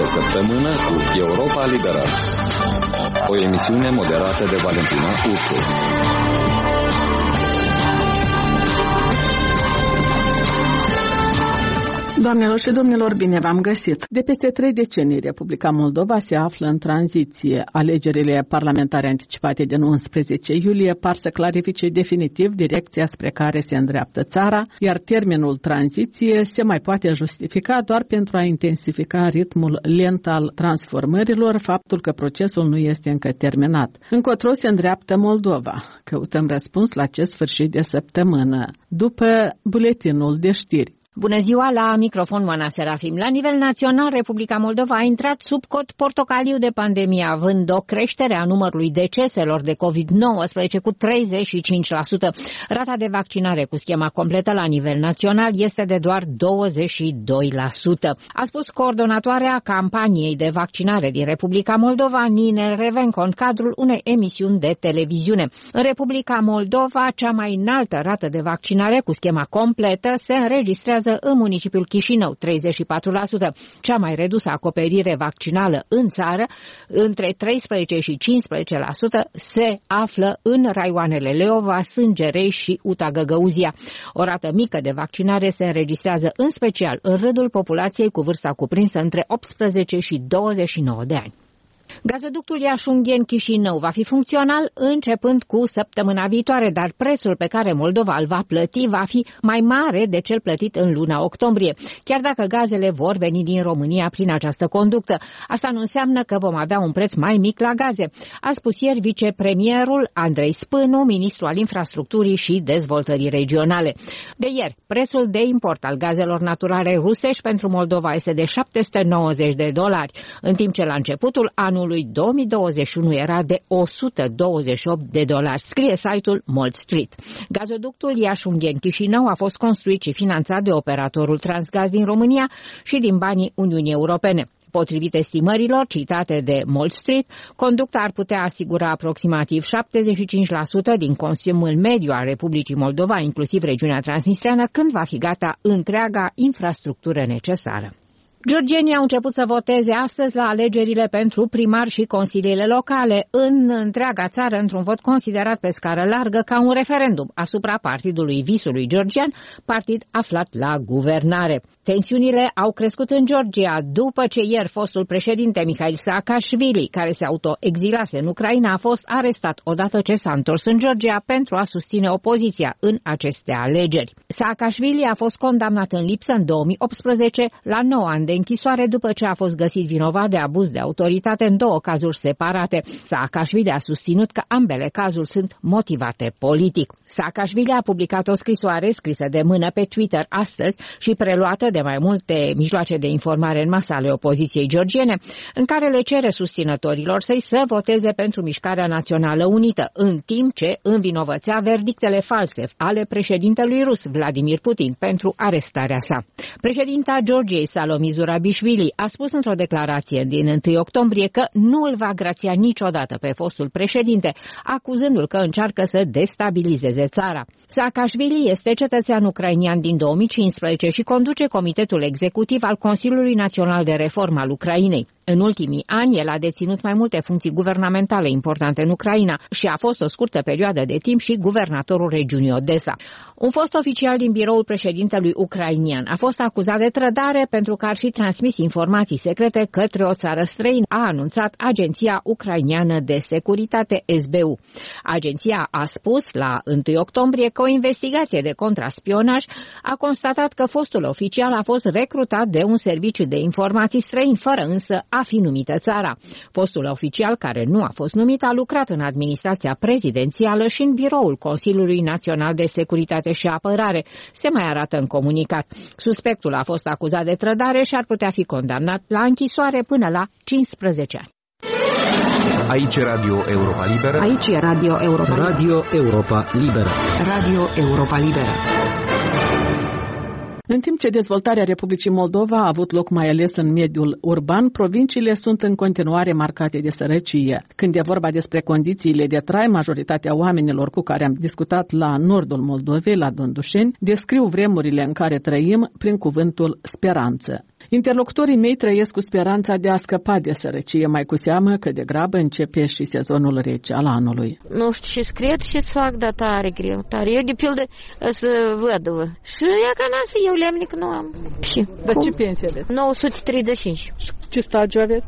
săptămână cu Europa Liberă. O emisiune moderată de Valentina Ursu. Doamnelor și domnilor, bine v-am găsit! De peste 3 decenii, Republica Moldova se află în tranziție. Alegerile parlamentare anticipate din 11 iulie par să clarifice definitiv direcția spre care se îndreaptă țara, iar termenul tranziție se mai poate justifica doar pentru a intensifica ritmul lent al transformărilor, faptul că procesul nu este încă terminat. Încotro se îndreaptă Moldova. Căutăm răspuns la acest sfârșit de săptămână, după buletinul de știri. Bună ziua, la microfon Moana Serafim. La nivel național, Republica Moldova a intrat sub cod portocaliu de pandemie, având o creștere a numărului deceselor de COVID-19 cu 35%. Rata de vaccinare cu schema completă la nivel național este de doar 22%. A spus coordonatoarea campaniei de vaccinare din Republica Moldova, Nine Revenco, în cadrul unei emisiuni de televiziune. În Republica Moldova, cea mai înaltă rată de vaccinare cu schema completă se înregistrează în municipiul Chișinău, 34%. Cea mai redusă acoperire vaccinală în țară, între 13 și 15%, se află în raioanele Leova, Sângerei și Uta Găgăuzia. O rată mică de vaccinare se înregistrează în special în rândul populației cu vârsta cuprinsă între 18 și 29 de ani. Gazoductul Iași-Ungheni-Chișinău va fi funcțional începând cu săptămâna viitoare, dar prețul pe care Moldova îl va plăti va fi mai mare de cel plătit în luna octombrie, chiar dacă gazele vor veni din România prin această conductă. Asta nu înseamnă că vom avea un preț mai mic la gaze, a spus ieri vicepremierul Andrei Spânu, ministru al infrastructurii și dezvoltării regionale. De ieri, prețul de import al gazelor naturale rusești pentru Moldova este de $790, în timp ce la începutul anului 2021 era de $128, scrie site-ul Mold Street. Gazoductul Iași-Ungheni-Chișinău a fost construit și finanțat de operatorul Transgaz din România și din banii Uniunii Europene. Potrivit estimărilor citate de Mold Street, conducta ar putea asigura aproximativ 75% din consumul mediu al Republicii Moldova, inclusiv regiunea transnistreană, când va fi gata întreaga infrastructură necesară. Georgienii au început să voteze astăzi la alegerile pentru primari și consiliile locale în întreaga țară, într-un vot considerat pe scară largă ca un referendum asupra partidului visului georgian, partid aflat la guvernare. Tensiunile au crescut în Georgia după ce ieri fostul președinte Mikhail Saakashvili, care se autoexilase în Ucraina, a fost arestat odată ce s-a întors în Georgia pentru a susține opoziția în aceste alegeri. Saakashvili a fost condamnat în lipsă în 2018 la 9 ani de închisoare după ce a fost găsit vinovat de abuz de autoritate în 2 cazuri separate. Saakashvili a susținut că ambele cazuri sunt motivate politic. Saakashvili a publicat o scrisoare scrisă de mână pe Twitter astăzi și preluată de mai multe mijloace de informare în masă ale opoziției georgiene, în care le cere susținătorilor săi să voteze pentru Mișcarea Națională Unită, în timp ce învinovățea verdictele false ale președintelui rus Vladimir Putin pentru arestarea sa. Președinta Georgiei Salome Zurabișvili a spus într-o declarație din 1 octombrie că nu îl va grația niciodată pe fostul președinte, acuzându-l că încearcă să destabilizeze țara. Saakashvili este cetățean ucrainian din 2015 și conduce Comitetul Executiv al Consiliului Național de Reformă al Ucrainei. În ultimii ani, el a deținut mai multe funcții guvernamentale importante în Ucraina și a fost o scurtă perioadă de timp și guvernatorul regiunii Odessa. Un fost oficial din biroul președintelui ucrainian a fost acuzat de trădare pentru că ar fi transmis informații secrete către o țară străină, a anunțat Agenția Ucrainiană de Securitate SBU. Agenția a spus la 1 octombrie că o investigație de contraspionaj a constatat că fostul oficial a fost recrutat de un serviciu de informații străin, fără însă a fi numită țara. Fostul oficial, care nu a fost numit, a lucrat în administrația prezidențială și în biroul Consiliului Național de Securitate și Apărare, se mai arată în comunicat. Suspectul a fost acuzat de trădare și ar putea fi condamnat la închisoare până la 15 ani. Aici e Radio Europa Liberă. Aici e Radio Europa Liberă. Radio Europa Liberă. Radio Europa Liberă. În timp ce dezvoltarea Republicii Moldova a avut loc mai ales în mediul urban, provinciile sunt în continuare marcate de sărăcie. Când e vorba despre condițiile de trai, majoritatea oamenilor cu care am discutat la nordul Moldovei, la Dondușeni, descriu vremurile în care trăim prin cuvântul speranță. Interlocutorii mei trăiesc cu speranța de a scăpa de sărăcie, mai cu seamă că degrabă începe și sezonul rece al anului. Nu știu ce-ți cred și ce-ți fac, dar tare greu, tare. Eu, de pildă, să văduvă. Și ea ca n-am să eu lemnic nu am. Și dar ce pensie aveți? 935. Ce stagiu aveți?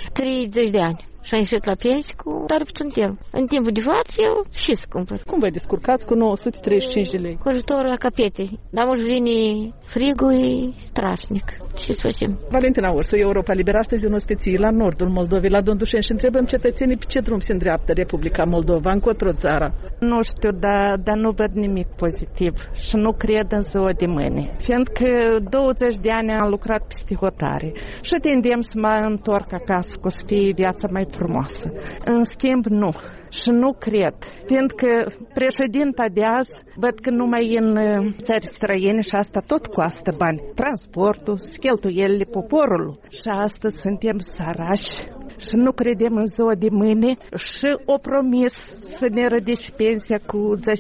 30 de ani. Și am ieșit la pensie cu tare puțin timp. În timpul de față eu și să cumpăr. Cum vă descurcați cu 935 de lei? Cu ajutorul la capete. Dar mă vine frigul, e strașnic. Ce să facem? Valentina Ursu, Europa Liberă, astăzi în ospiție la nordul Moldovei, la Dondușeni, și întrebăm cetățenii pe ce drum se îndreaptă Republica Moldova, încotro țara. Nu știu, dar nu văd nimic pozitiv și nu cred în ziua de mâine. Fiindcă 20 de ani am lucrat peste hotare și te îndemn să mă întorc acasă, că o să fie viața mai frumoasă. În schimb, nu. Și nu cred, fiindcă președinta de azi văd că numai în țări străine și asta tot costă bani. Transportul, cheltuielile poporului. Și astăzi suntem sărași și nu credem în ziua de mâine și o promis să ne ridice pensia cu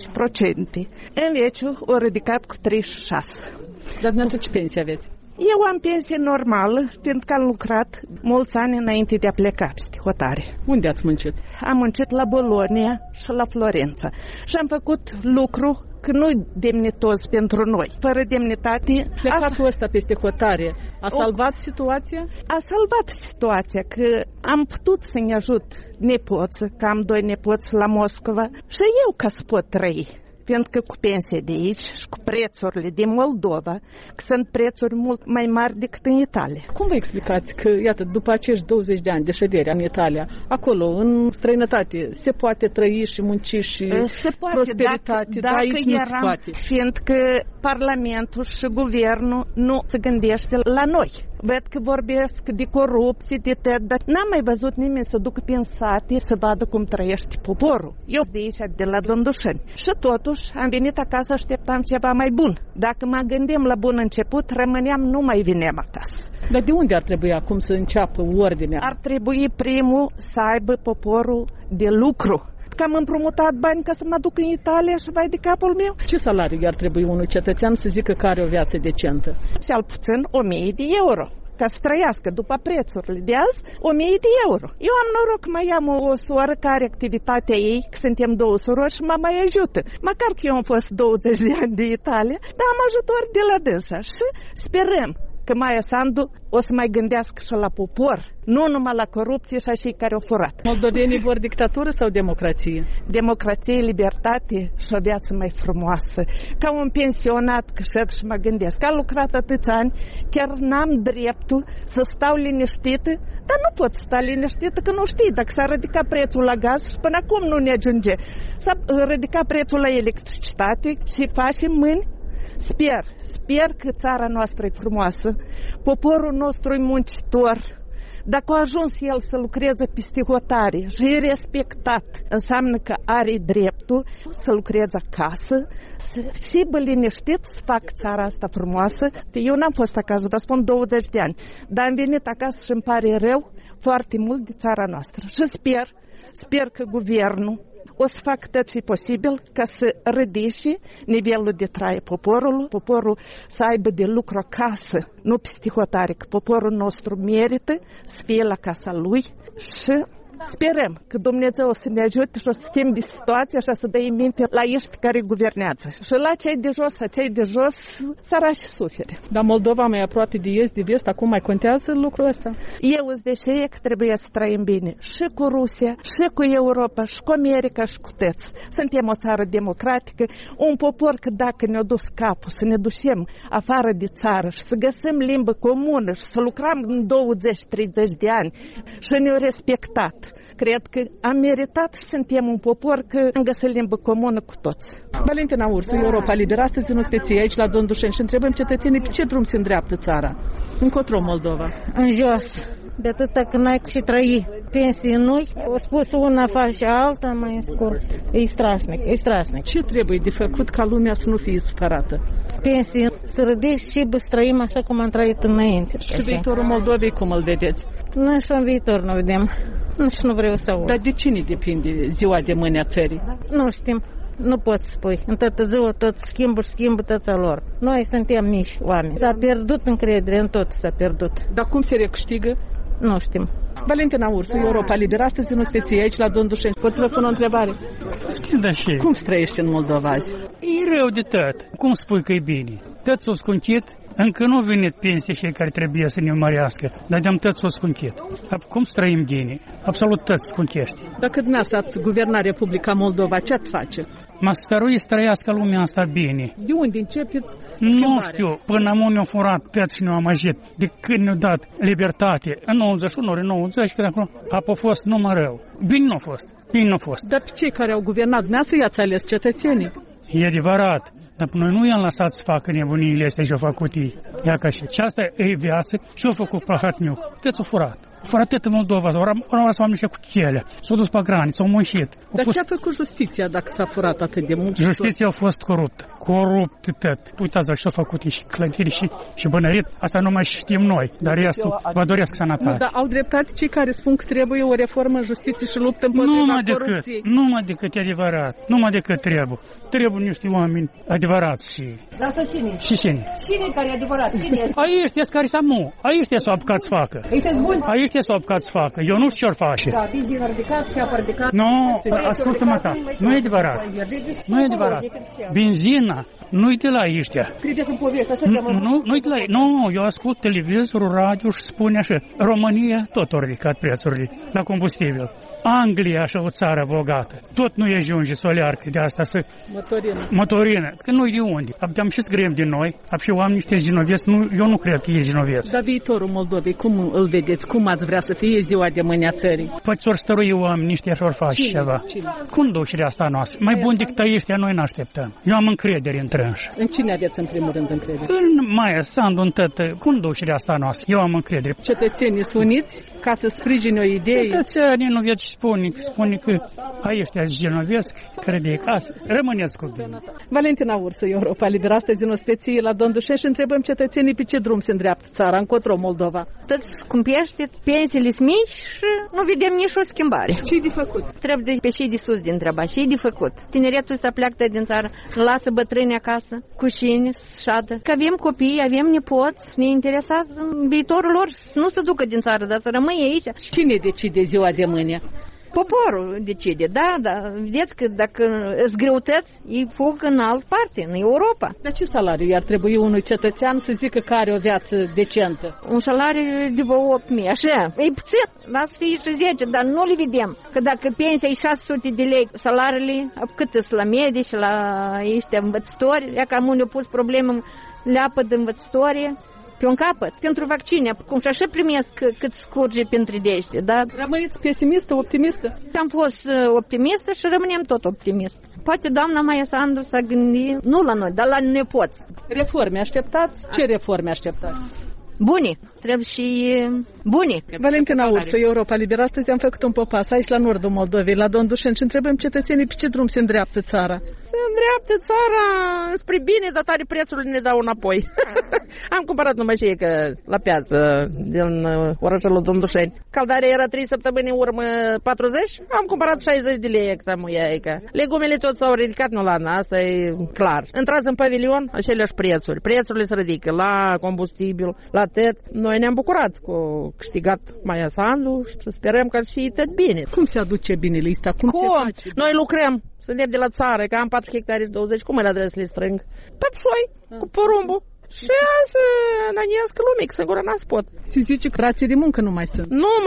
10%. În veciu o ridicat cu 36%. Dar dumneavoastră ce pensie aveți? Eu am pensie normală, fiindcă am lucrat mulți ani înainte de a pleca peste hotare. Unde ați muncit? Am muncit la Bologna și la Florența. Și am făcut lucru că nu-i demnitos pentru noi. Fără demnitate... Plecatul ăsta peste hotare a salvat situația? A salvat situația, că am putut să-mi ajut nepoță, că am 2 nepoți la Moscova, și eu ca să pot trăi. Fiindcă cu pensie de aici și cu prețurile din Moldova, că sunt prețuri mult mai mari decât în Italia. Cum vă explicați că, iată, după acești 20 de ani de ședere în Italia, acolo, în străinătate, se poate trăi și munci și se poate, prosperitate, dar aici nu se poate? Fiindcă Parlamentul și Guvernul nu se gândește la noi. Văd că vorbesc de corupție, de tăt, dar n-am mai văzut nimeni să ducă prin sate să vadă cum trăiește poporul. Eu de aici, de la Dondușeni. Și totuși am venit acasă, așteptam ceva mai bun. Dacă mă gândim la bun început, rămâneam, nu mai veneam acasă. Dar de unde ar trebui acum să înceapă ordinea? Ar trebui primul să aibă poporul de lucru. Că am împrumutat bani ca să mă duc în Italia și vai de capul meu. Ce salariu ar trebui unui cetățean să zică că are o viață decentă? Cel puțin 1000 de euro. Ca să trăiască după prețurile de azi, 1000 de euro. Eu am noroc, mai am o soră care are activitatea ei, că suntem 2 surori și mă mai ajută. Măcar că eu am fost 20 de ani de Italia, dar am ajutor de la dânsa și sperăm că Maia Sandu o să mai gândească și la popor, nu numai la corupție și a cei care au furat. Moldovenii vor dictatură sau democrație? Democrație, libertate și o viață mai frumoasă. Ca un pensionat, că șed și mă gândesc, că am lucrat atâția ani, chiar n-am dreptul să stau liniștită, dar nu pot sta liniștită, că nu știi dacă s-a ridicat prețul la gaz și până acum nu ne ajunge. S-a ridicat prețul la electricitate și facem mâini. Sper că țara noastră e frumoasă, poporul nostru e muncitor. Dacă a ajuns el să lucreze peste hotare și e respectat, înseamnă că are dreptul să lucreze acasă, să fie liniștit, să fac țara asta frumoasă. Eu n-am fost acasă, vă spun 20 de ani, dar am venit acasă și îmi pare rău foarte mult de țara noastră. Și sper că guvernul o să fac tot ce e posibil ca să ridice nivelul de trai poporul să aibă de lucru acasă, nu peste hotare, că poporul nostru merită să fie la casa lui și sperăm că Dumnezeu o să ne ajute și o să schimbe situația și o să dea minte la ești care guvernează. Și la cei de jos, sărași suferă. Dar Moldova mai aproape de est, de vest, acum mai contează lucrul ăsta? Eu îți deșe că trebuie să trăim bine și cu Rusia, și cu Europa, și cu America, și cu tăți. Suntem o țară democratică, un popor că dacă ne-a dus capul să ne ducem afară de țară și să găsim limbă comună și să lucrăm în 20-30 de ani și ne-au respectat. Cred că am meritat și suntem un popor că am găsit limbă comună cu toți. Valentina Ursu, Europa Liberă, astăzi în ospiție aici la Dondușeni și întrebăm cetățenii pe ce drum se îndreaptă țara. Încotro Moldova? În jos. De atâta că n-ai și trăi pensii noi, au spus una face alta mai scurt. E strașnic. Ce trebuie de făcut ca lumea să nu fie supărată? Pensii, să rădești și să trăim așa cum am trăit înainte. Și viitorul Moldovei cum îl vedeți? Noi și în viitor nu vedem. Și nu vreau să aud. Dar de cine depinde ziua de mâine a țării? Nu știm. Nu poți spui. În toată ziua tot schimbă toța lor. Noi suntem mici oameni. S-a pierdut încredere în tot, s-a pierdut. Dar cum se recâștigă? Nu știm. Valentina Ursu, Europa Liberă, astăzi în Ospeție, aici la Dondușeni. Pot să vă pun o întrebare? Da, și. Cum se trăiește în Moldova azi? E rău de tot. Cum spui că e bine? Tot s-o scuncit. Încă nu venit pensie cei care trebuie să ne mărească, dar de-am tot s-o scunchet. Cum să trăim ghinii? Absolut tot scunchește. Dacă dumneavoastră ați guverna Republica Moldova, ce ați face? Mă stăruie să trăiască lumea asta bine. De unde începeți? Nu știu, până am ne-au furat tăți și ne-au amăjit. De când ne-au dat libertate, în 91 ori 90, când acolo, a fost numai rău. Bine nu a fost. Dar pe cei care au guvernat, dumneavoastră i-ați ales cetățenii? E adevărat. Dar noi nu i-am lăsat să facă nebunile astea și-au făcut ei. Ia ca și aceasta e viață și-au făcut Plahatniuc. Tot s-au furat. Furat tot în Moldova, au rămas oamenii și cu chelea. S-au dus pe graniță, au muncit. Dar ce a făcut justiția dacă s-a furat atât de mult? Justiția a fost coruptă. Corupt tot. Uitați-vă ce-au făcut și clădiri și bănărit. Asta nu mai știm noi, dar restul vă doresc sănătate. Nu, dar au dreptate cei care spun că trebuie o reformă în justiție și luptă împotriva corupției. Numai decât e adevărat. Numai decât trebuie. Trebuie niște oameni adevărați și... Dar să cine? Și cine? Cine care e adevărat? Cine este? Aici este care să mu. Aici este să apucat să facă. Este bun? Aici este să apucat să facă. Eu nu știu ce-or face. Da, benzina ridicat și apă ridicat. Nu, ascultă-mă ta. Nu e adevărat. Nu e adevărat. Benzina nu-i de la ăștia. Credeți în poveste, așa nu-i de la ei. Nu, eu ascult televizorul, radio și spune așa. România tot a ridicat prețurile la combustibil. Anglia, așa o țară bogată. Tot nu e ajunge solearcă de asta să... Motorină. Că nu-i de unde. Am și scriem din noi. Și oamenii ăștia genovesc. Eu nu cred că e genovesc. Dar viitorul Moldovei, cum îl vedeți? Cum ați vrea să fie ziua de mâine a țării? Poate s-or stărui oamenii ăștia și-or face ceva. Cum ducerea asta noastră? Mai bun decât ăștia noi n-așteptăm. Eu am încredere în trânși. În cine aveți în primul rând încredere? În Maia Sandu, în tătă. Cum ducerea asta noastră? Eu am încredere. Cetățenii sunt uniți ca să sprijine o idee? Cetățenii nu vieți spune că ăștia genovesc, crede că rămâneți cu bine. Valentina Ursu, Europa Liberă, astăzi în Ospeție la Dondușeni și întrebăm cetățenii pe ce drum se îndreaptă țara, încotro Moldova. Tot scumpește, pensiile sunt mici și nu vedem nici o schimbare. Ce-i de făcut? Trebuie pe cei de sus de întrebat, ce-i de făcut? Tineretul să pleacă din țară, lasă bătrâni acasă, cu șini, șadă. Că avem copii, avem nepoți, ne interesează viitorul lor, nu se ducă din țară, dar să rămâie aici. Cine decide ziua de mâine? Poporul decide, da, vedeți că dacă îți greutăți, ei fug în altă parte, în Europa. Dar ce salariu ar trebui unui cetățean să zică că are o viață decentă? Un salariu de 8.000, așa, e puțin, lasă fie și 10, dar nu le vedem. Că dacă pensia e 600 de lei, salariile, cât sunt la medici, la ăștia învățători, ea că am unde pus probleme, leapă de învățătorie, pe un capăt, pentru vaccine, cum și așa primesc cât scurge pentru dește, dar... Rămâneți pesimistă, optimistă? Am fost optimistă și rămânem tot optimist. Poate doamna Maia Sandu s-a gândit, nu la noi, dar la nepoți. Reforme așteptați? Ce reforme așteptați? Buni, trebuie și buni. Valentina Ursu, Europa Liberă, astăzi am făcut un popas aici la nordul Moldovei, la Dondușeni și întrebăm cetățenii pe ce drum se îndreaptă țara. Se îndreaptă țara spre bine, dar tare prețurile ne dau înapoi. Am cumpărat numai și că la piață din orașul Dondușeni. Caldarea era 3 săptămâni în urmă 40, am cumpărat 60 de lei hectamuiaică. Legumele tot s-au ridicat, nu la asta e clar. Intrați în pavilion, aceleași prețuri. Prețurile se ridică la combustibil, la tot. Noi ne-am bucurat cu câștigat Maia Sandu și sperăm că și tot bine. Cum se aduce binele ăsta? Cum se face? Noi lucrăm. Suntem de la țară, că am 4 hectare și 20, cum îl adres să le strâng? Păpșoi, cu porumbul. Și să năniesc lumic, singur n-ați pot. Se zice că rații de muncă nu mai sunt.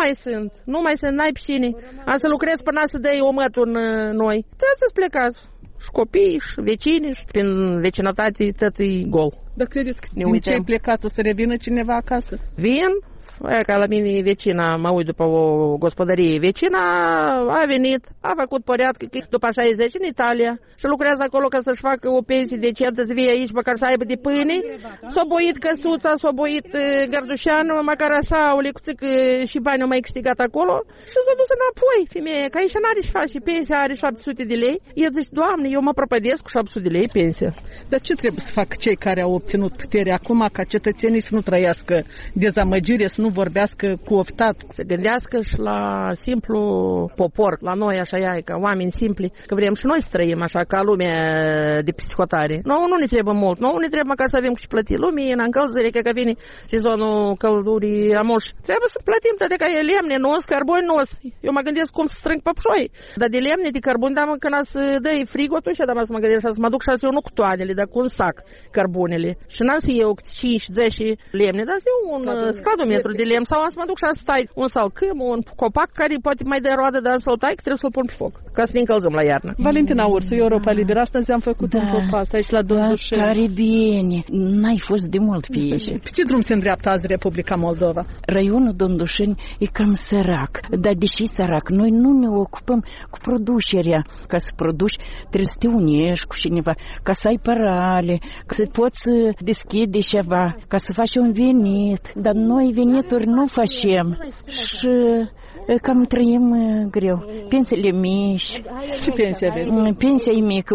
Nu mai sunt, n-ai piscine. Am să lucrez până să dai omătul în noi. Trebuie să-ți plecați. Și copii, și vecini, și prin vecinătate tot e gol. Dar credeți că din cei plecați o să revină cineva acasă? Vin, Aia ca la mine vecina, mă uit după o gospodărie, vecina a venit, a făcut păreat că după 60 în Italia și lucrează acolo ca să-și facă o pensie decentă, să vie aici, măcar să aibă de pâine. S-a boit căsuța, s-a boit gărdușeanul, măcar așa o lecuțică și bani au mai câștigat acolo și s-a dus înapoi, femeie, că aici n-are ce face, pensia are 700 de lei. Eu zic, Doamne, eu mă prăpădesc cu 700 de lei pensia. Dar ce trebuie să facă cei care au obținut putere acum ca cetățenii să nu trăiască dezamăgire, să nu vorbească cu oftat? Să gândească și la simplu popor, la noi așa e, ca oameni simpli, că vrem și noi să trăim așa ca lumea de psihotare. Nouă nu ne trebuie mult, nouă ne trebuie măcar să avem și plătit lumina, încălzire, că vine sezonul căldurii amoș. Trebuie să plătim toate ca e lemne, nos, carboni, nos. Eu mă gândesc cum să strâng păpșoi. Dar de lemne, de carbon, dar când să dai frig, atunci să mă gândesc să mă duc și eu nu cu toanele, dar cu un sac carbonele. Și n-am să iau 5-10 lemne, dar să iau un scadometru de lemn sau să mă duc și să stai un salcâm, un copac care poate mai dă roadă, dar să-l tai, că trebuie să-l pun pe foc, ca să ne încălzăm la iarnă. Valentina Ursu, Europa Liberă, astăzi am făcut un popas aici la Dondușeni. Tare bine, n-ai fost de mult pe aici. Pe ce drum se îndreaptă azi Republica Moldova? Raionul Dondușeni e cam sărac, dar deși sărac, noi nu ne ocupăm cu producerea. Ca să produci, trebuie să te unești cu cineva, ca să ai parale, ca să poți deschide ceva, ca să faci un venit. Dar noi venituri nu facem și cam trăim greu. Pensiile mici. Ce pensie aveți? Pensia e mică,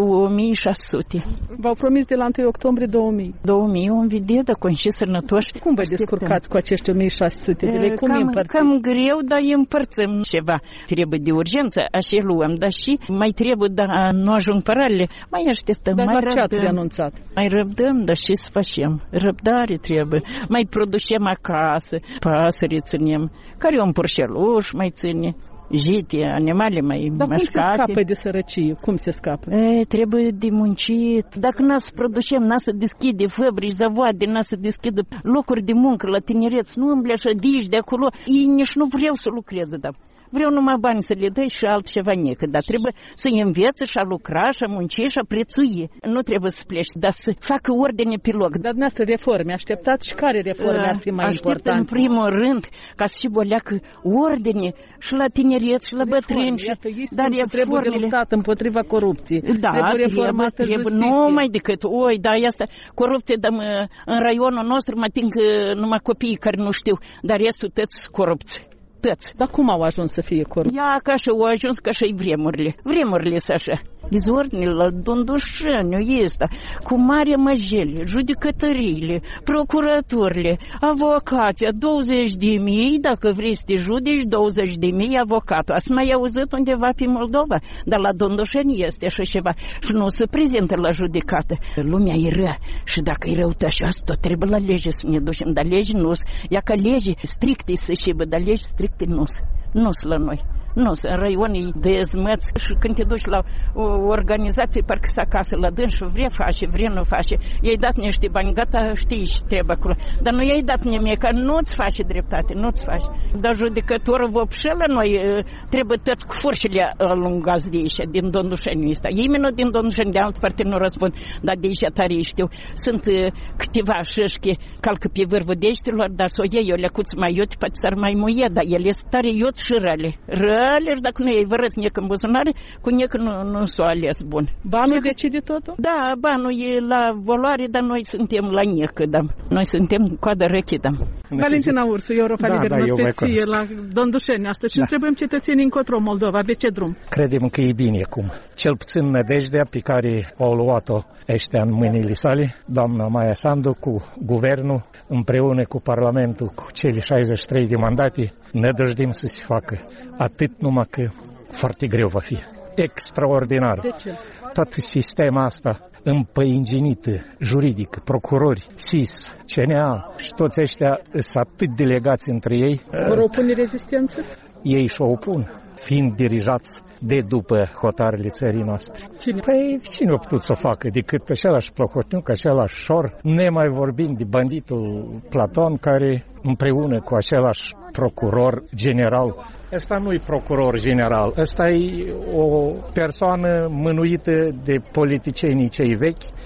1600. V-au promis de la 1 octombrie 2000. 2000, om vedea, dar conși sănătoși. Cum vă descurcați cu acești 1600 de lei? Cum împărțiți? Cam greu, dar îi împărțim ceva. Trebuie de urgență, așa luăm, dar și mai trebuie, dar nu ajung paralele. Mai așteptăm, dar mai răbdăm. Dar ce ați renunțat? Mai răbdăm, dar și să facem. Răbdare trebuie. Mai producem acasă, pasări ținem, care un porșeluș mai ține, jite, animale mai dar mașcate. Dar cum se scapă de sărăcie? Cum se scapă? Trebuie de muncit. Dacă n-a să producem, n-a să deschide fabrici, zavoade, n-a să deschide locuri de muncă la tineret, nu îmble așa de aici, de acolo. Ei nici nu vreau să lucreze, dar vreau numai bani să le dai și altceva necă, dar trebuie să-i învețe și a lucra și a munci și a prețui. Nu trebuie să pleci, dar să facă ordine pe loc. Dar dumneavoastră reforme, așteptați și care reforme ar fi mai importante? Aștept în primul rând ca să și boleacă ordine și la tineret și la bătrâni. Dar trebuie de luptat împotriva corupției. Da, trebuie numai decât, da, asta corupție, dar în raionul nostru mă ating numai copiii care nu știu, dar restul tăți corupție. Dar cum au ajuns să fie corupți? Ia, ca și au ajuns, ca și vremurile. Vremurile sunt așa. Dezordinile la Dondușeniu este cu mare măjele, judecătăriile, procuraturile, avocația, 20.000, dacă vrei să te judeci, 20.000 avocatul. Ați mai auzit undeva pe Moldova? Dar la Dondușeni este așa ceva și nu se prezintă la judecată. Lumea e rea și dacă e răutășoasă, tot trebuie la lege să ne ducem, dar legi nu sunt. Ia ca legi stricte să șibă, dar legi stricte nu sunt. Nu sunt la noi. Nu, în raionii de zmăți și când te duci la o organizație, parcă să acasă la dâns și vrea face, vrea nu face. I-ai dat niște bani, gata, știi ce trebuie acolo. Dar nu i-ai dat nimic, că nu-ți face dreptate, nu-ți face. Dar judecătorul vopșelă, noi trebuie toți cu furșile alungați de aici, din Dondușeniu ăsta. Ei minut din Dondușeniu, de altă parte nu răspund, dar de aici tare știu. Sunt câteva șășchi, calcă pe vârful deștilor, dar s-o iei o lecuță mai iute, poate s-ar mai muie, dar ele sunt tare iute și răle. Și dacă nu i-ai vărât necă în buzunare, cu necă nu s-o ales bun. Banul decide totul? Da, banul e la valoare, dar noi suntem la necă, da. Noi suntem coadă răche, da. Valentina Ursu, Europa Liberă, năsteție la Dondușeni astăzi și întrebăm cetățenii încotro Moldova, pe ce drum? Credem că e bine acum. Cel puțin nădejdea pe care au luat-o ăștia în mâinile sale, doamna Maia Sandu, cu guvernul, împreună cu Parlamentul, cu cele 63 de mandate, ne dăjdim să se facă. Atât numai că foarte greu va fi. Extraordinar. De ce? Tot sistemul asta împăinginit, juridic, procurori, SIS, CNA și toți ăștia sunt atât delegați între ei. Vor opune rezistență? Ei și-o opun, fiind dirijați de după hotarele țării noastre. Cine? Păi cine a putut să o facă decât același Plohotniuc, același Șor, nemai vorbind de banditul Platon, care împreună cu același procuror general. Ăsta nu e procuror general, ăsta e o persoană mânuită de politicienii cei vechi,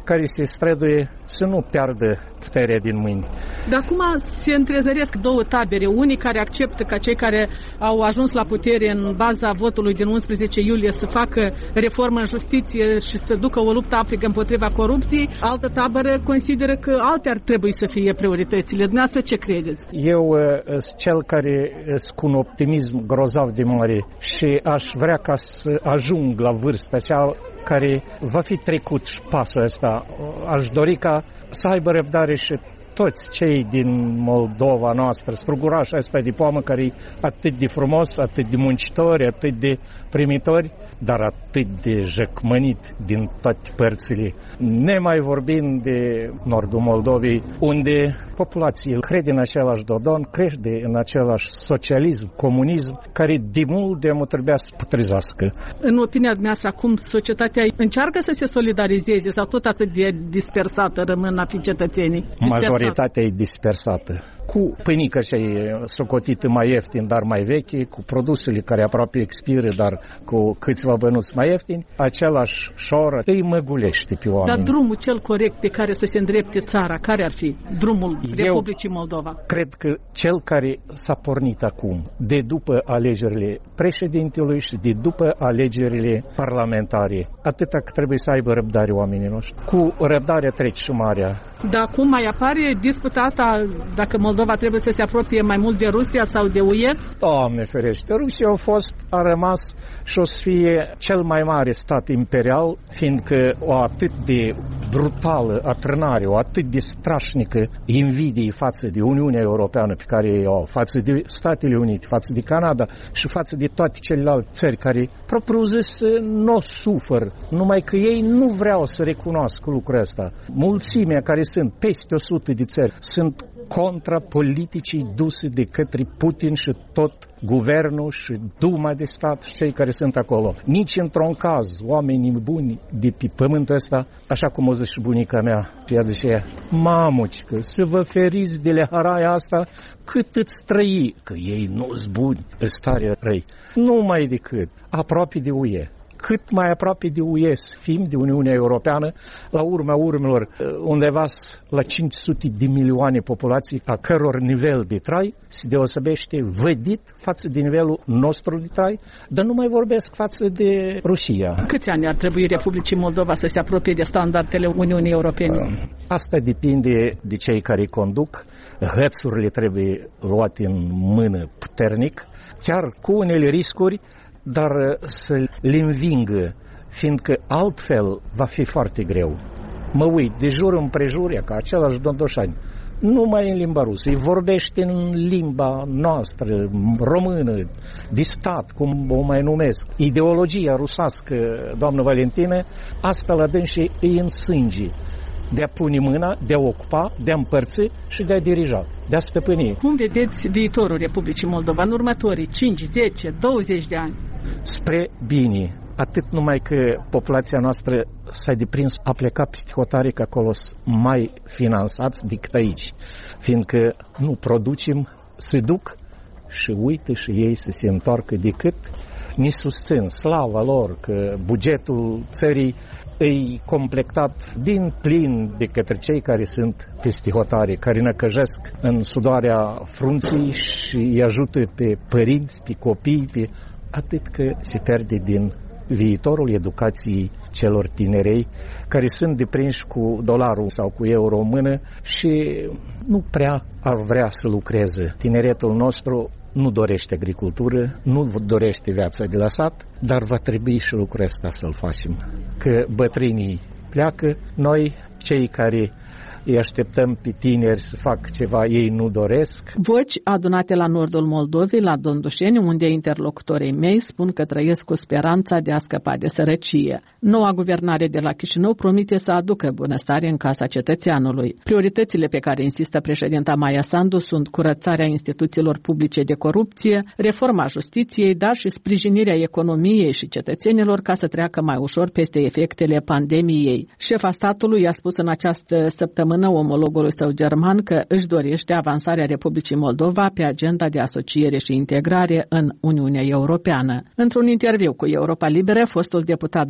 care se străduie să nu piardă puterea din mâini. Dar acum se întrezăresc două tabere, unii care acceptă ca cei care au ajuns la putere în baza votului din 11 iulie să facă reformă în justiție și să ducă o luptă aprigă împotriva corupției, altă tabără consideră că alte ar trebui să fie prioritățile. Dumneavoastră ce credeți? Eu sunt cel care sunt cu un optimism grozav de mare și aș vrea ca să ajung la vârsta cea care va fi trecut și pasul ăsta. Aș dori ca să aibă răbdare și toți cei din Moldova noastră, strugurașul ăsta de poamă care e atât de frumos, atât de muncitori, atât de primitori, dar atât de jăcmănit din toate părțile. Nemai vorbind de nordul Moldovei, unde populația crede în același dodon, crede în același socialism, comunism, care de mult de mult trebuia să putrezească. În opinia dumneavoastră, acum societatea încearcă să se solidarizeze sau tot atât de dispersată rămân a fi cetățenii? Majoritatea e dispersată. Cu pâinică ce e socotită mai ieftin, dar mai veche, cu produsele care aproape expiră, dar cu câțiva bănuți mai ieftini, același șoră îi măgulește pe oameni. Dar drumul cel corect pe care să se îndrepte țara, care ar fi drumul Republicii Moldova? Cred că cel care s-a pornit acum, de după alegerile președintelui și de după alegerile parlamentare, atâta că trebuie să aibă răbdare oamenii noștri. Cu răbdarea trece și marea. Dar acum mai apare disputa asta dacă Moldova trebuie să se apropie mai mult de Rusia sau de UE? Doamne ferește, Rusia a rămas și o să fie cel mai mare stat imperial, fiindcă o atât de brutală atârnare, o atât de strașnică invidie față de Uniunea Europeană pe care o au, față de Statele Unite, față de Canada și față de toate celelalte țări care, propriu zis, nu suferă, numai că ei nu vreau să recunoască lucrul ăsta. Mulțimea care sunt peste 100 de țări sunt contra politicii duse de către Putin și tot guvernul și Duma de stat și cei care sunt acolo. Nici într-un caz oamenii buni de pe pământul ăsta, așa cum o zis și bunica mea, ea zicea, mamucică, să vă feriți de leharaia asta cât îți trăi, că ei nu-s buni, îți tare răi. Numai decât aproape de UE. Cât mai aproape de UE să fim, de Uniunea Europeană, la urma urmelor undeva la 500 de milioane populații, a căror nivel de trai se deosebește vădit față de nivelul nostru de trai, dar nu mai vorbesc față de Rusia. Câți ani ar trebui Republicii Moldova să se apropie de standardele Uniunii Europene? Asta depinde de cei care îi conduc. Hățurile trebuie luate în mână puternic, chiar cu unele riscuri, dar să le învingă, fiindcă altfel va fi foarte greu. Mă uit de jur împrejur, ca același Dondoșani, numai în limba rusă, îi vorbește în limba noastră, română, de stat, cum o mai numesc. Ideologia rusească, doamnă Valentină, asta la dânsii îi în sânge. De a pune mâna, de a ocupa, de a împărți și de a dirija, de a stăpâni. Cum vedeți viitorul Republicii Moldova în următorii 5, 10, 20 de ani? Spre bine. Atât numai că populația noastră s-a deprins a pleca peste hotare, că acolo sunt mai finanțați decât aici. Fiindcă nu producem, se duc și uită și ei să se întoarcă decât ni susțin, slava lor, că bugetul țării e completat din plin de către cei care sunt peste hotare, care năcăjesc în sudoarea frunții și îi ajută pe părinți, pe copii, pe atât că se pierde din viitorul educației celor tinerei care sunt deprinși cu dolarul sau cu euro în mână și nu prea ar vrea să lucreze. Tineretul nostru nu dorește agricultură, nu dorește viața de la sat, dar va trebui și lucrul ăsta să-l facem. Că bătrânii pleacă, noi, cei care îi așteptăm pe tineri să facă ceva, ei nu doresc. Voci adunate la nordul Moldovei, la Dondușeni, unde interlocutorii mei spun că trăiesc cu speranța de a scăpa de sărăcie. Noua guvernare de la Chișinău promite să aducă bunăstare în casa cetățeanului. Prioritățile pe care insistă președinta Maia Sandu sunt curățarea instituțiilor publice de corupție, reforma justiției, dar și sprijinirea economiei și cetățenilor ca să treacă mai ușor peste efectele pandemiei. Șefa statului a spus în această săptămână omologului său german că își dorește avansarea Republicii Moldova pe agenda de asociere și integrare în Uniunea Europeană. Într-un interviu cu Europa Liberă, fostul deputat Vadim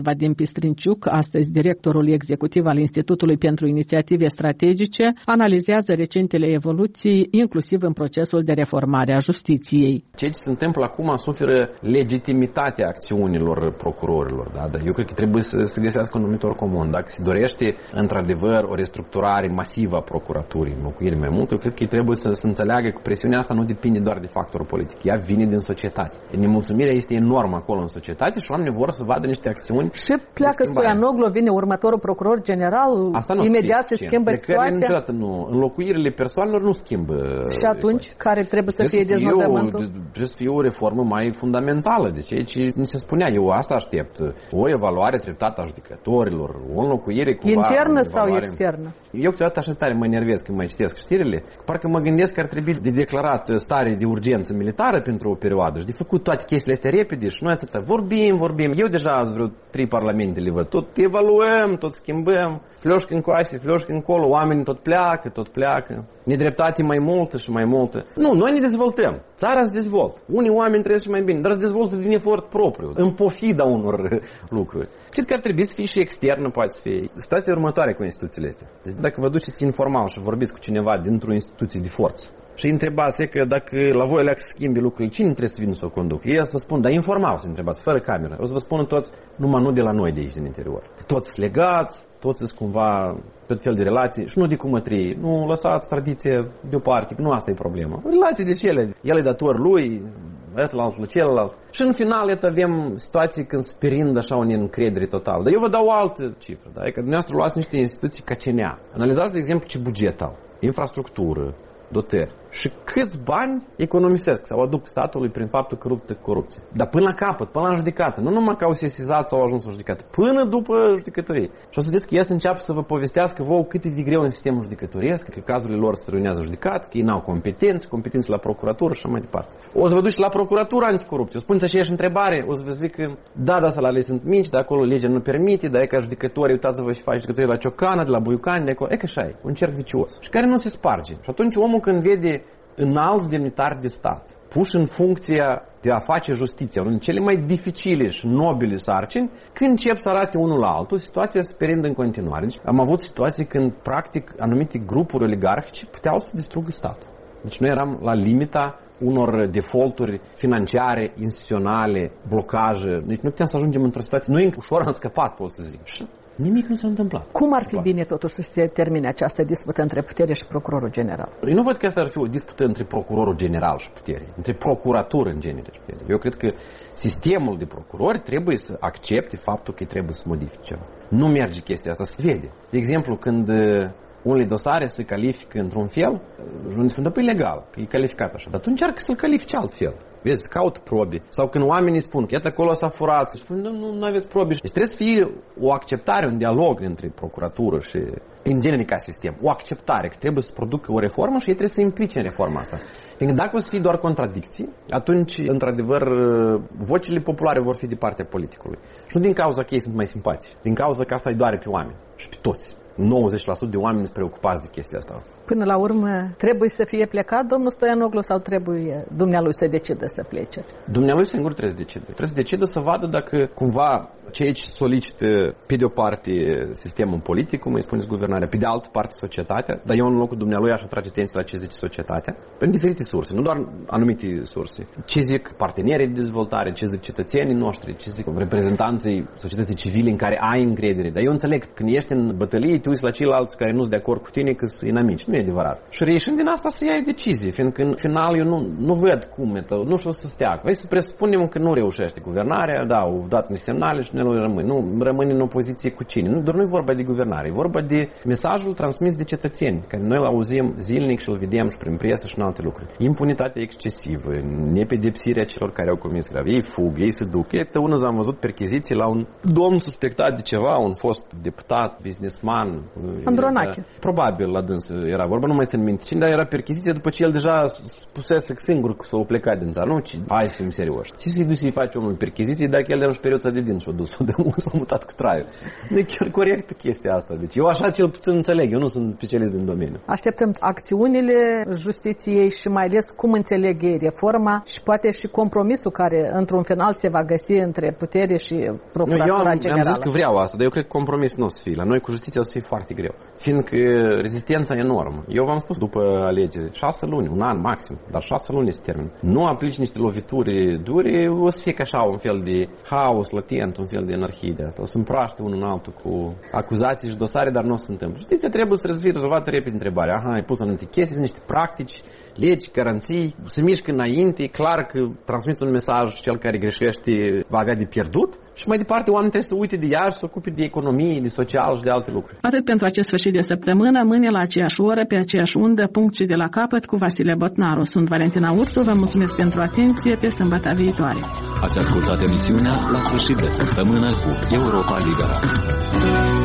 Cristi Strinciuc, astăzi directorul executiv al Institutului pentru Inițiative Strategice, analizează recentele evoluții, inclusiv în procesul de reformare a justiției. Ceea ce se întâmplă acum suferă legitimitatea acțiunilor procurorilor. Da? Dar eu cred că trebuie să se găsească un numitor comun. Dacă se dorește într-adevăr o restructurare masivă a procuraturii, înlocuiri mai mult, eu cred că trebuie să se înțeleagă că presiunea asta nu depinde doar de factorul politic. Ea vine din societate. Nemulțumirea este enormă acolo în societate și oamenii vor să vadă niște acțiuni. Și pleacă Stoianoglu, vine următorul procuror general, imediat se schimbă situația. Niciodată nu. Înlocuirile persoanelor nu schimbă. Și atunci, care trebuie să fie deznodământul? Trebuie să fie o reformă mai fundamentală de ceea ce ni se spunea. Eu asta aștept. O evaluare treptată a judecătorilor, o înlocuire cumva. Internă sau externă? Eu câteodată așa tare mă enervez când mai citesc știrile. Parcă mă gândesc că ar trebui de declarat stare de urgență militară pentru o perioadă și de făcut toate chestiile astea repede și noi atâta vorbim. Eu deja azi vreo 3 parlamente le văd. Tot evaluăm, tot schimbăm. Flioșcă încoace, flioșcă încolo, oamenii tot pleacă. Nedreptate mai multă și mai multă. Nu, noi ne dezvoltăm. Țara se dezvoltă. Unii oameni trăiesc și mai bine, dar se dezvoltă din efort propriu, în pofida unor lucruri. Cred că ar trebui să fie și externă, poate să fie. Situația următoare cu instituțiile astea. Deci dacă vă duceți informal și vorbiți cu cineva dintr-o instituție de forță și întrebați că dacă la voi alea să schimbi lucrurile, cine trebuie să vină să o conducă? Ei să vă spun, dar informal să întrebați, fără cameră. O să vă spună toți, numai nu de la noi de aici, din interior. Toți sunt legați, toți sunt cumva tot fel de relații și nu de cumătrie. Nu lăsați tradiție deoparte, nu asta e problema. Relații de cele. El e dator lui, ăsta la celălalt. Și în final, iată, avem situații când se perind așa o neîncredere totală. Dar eu vă dau o altă cifră. Da? E că dumneavoastră luați niște instituții ca CNA. Analizați, de exemplu, ce buget au. Infrastructură, dotări. Și câți bani economisesc sau aduc statului prin faptul că luptă corupție. Dar până la capăt, până la judecată. Nu numai că au sesizat sau au ajuns la judecată. Până după judecătorie. Și o să vedeți că ei să înceapă să vă povestească vouă cât e de greu în sistemul judecătoresc, că cazurile lor se reunează judecat, că ei n-au competențe la procuratură și așa mai departe. O să vă duci la procuratura anticorupție. O spuneți aceeași întrebare, o să vă zic că da, salariile sunt mici, de acolo legea nu permite, dar e ca judecătorii, uitați-vă și faci judecătorii la Ciocana, de la Buiucani, de acolo. E că așa e, un cerc vicios. Și care nu se sparge. Și atunci omul când vede înalți demnitari de stat puși în funcția de a face justiția, unul din cele mai dificile și nobile sarcini, când încep să arate unul la altul, situația se perindă în continuare. Deci, am avut situații când, practic, anumite grupuri oligarhice puteau să distrugă statul. Deci noi eram la limita unor defaulturi financiare, instituționale, blocaje. Deci nu puteam să ajungem într-o situație. Noi ușor am scăpat, pot să zic. Și nimic nu s-a întâmplat. Cum ar fi bine totuși să se termine această dispută între putere și procurorul general? Eu nu văd că asta ar fi o dispută între procurorul general și putere, între procuratură în genere și putere. Eu cred că sistemul de procurori trebuie să accepte faptul că trebuie să modifice ceva. Nu merge chestia asta, se vede. De exemplu, când unele dosare se califică într-un fel, unii spun, păi legal, că e calificat așa, dar tu încearcă să-l califici altfel. Vezi, caut probe. Sau când oamenii spun că iată acolo s-a furat, și spun, nu aveți probe. Deci trebuie să fie o acceptare, un dialog între procuratură și în genere ca sistem. O acceptare, că trebuie să producă o reformă și ei trebuie să se implice în reforma asta. Pentru că dacă o să fie doar contradicții, atunci, într-adevăr, vocile populare vor fi de partea politicului. Și nu din cauza că ei sunt mai simpatici, din cauza că asta îi doare pe oameni și pe toți. 90% de oameni sunt preocupați de chestia asta. Până la urmă, trebuie să fie plecat domnul Stoianoglu sau trebuie dumnealui să decidă să plece? Dumnealui singur trebuie să decide. Trebuie să decide să vadă dacă cumva ceea ce solicită pe de o parte sistemul politic, cum îi spuneți guvernarea, pe de altă parte societatea, dar eu în locul dumnealui aș atrage atenție la ce zice societatea, în diferite surse, nu doar anumite surse. Ce zic partenerii de dezvoltare, ce zic cetățenii noștri, ce zic reprezentanții societății civile în care ai încredere. Dar eu înțeleg că când ești în bătălie, te uiți la ceilalți care nu sunt de acord cu tine că sunt inamici. Nu e adevărat. Și reieșind din asta să iei decizie, fiindcă în final eu nu văd cum e, nu știu să stea. Hai să presupunem că nu reușește guvernarea, da, au dat niște semnale și nu rămâne. Nu rămâne în opoziție cu cine. Nu, doar nu e vorba de guvernare, e vorba de mesajul transmis de cetățeni, care noi îl auzim zilnic și îl vedem și prin presă și în alte lucruri. Impunitatea excesivă, nepedepsirea celor care au comis grav. Ei fug, ei se duc. Iată, unul am văzut percheziții la un domn suspectat de ceva, un fost deputat, businessman, Andronache. Probabil la dânsul era vorba, nu mai țin minte cine, dar era percheziție după ce el deja spusese singur că s-a plecat din țară. Nu, hai să fim serioși. Ce să-i duci să-i faci omul percheziție dacă el de-a periuța de din s-a dus, s-a mutat cu traiul. Nu e chiar corectă chestia asta. Deci eu așa cel puțin înțeleg, eu nu sunt specialist din domeniu. Așteptăm acțiunile justiției și mai ales cum înțeleg ei reforma și poate și compromisul care într-un final se va găsi între putere și Procuratura Generală. Eu am zis că vreau asta, dar eu cred că compromis nu o să fie. La noi cu justiția o să fie foarte greu. Fiindcă rezistența e enormă. Eu v-am spus după alegeri, 6 luni, un an maxim, dar 6 luni este termen. Nu aplici niște lovituri dure, o să fie ca așa un fel de haos latent, un fel de anarhie de asta. O să împraște unul în altul cu acuzații și dosare, dar nu o să se întâmple. Justiția trebuie să fie rezolvată repede întrebarea. Aha, ai pus anumite chestii, sunt niște practici, legi, garanții, se mișcă înainte, e clar că transmite un mesaj și cel care greșește va avea de pierdut și mai departe oamenii trebuie să uite de ea și să ocupe de economie, de social și de alte lucruri. Atât pentru acest sfârșit de săptămână, mâine la aceeași oră, pe aceeași undă, punct și de la capăt cu Vasile Botnaru. Sunt Valentina Ursu, vă mulțumesc pentru atenție, pe sâmbătă viitoare. Ați ascultat emisiunea La sfârșit de săptămână cu Europa Liberă.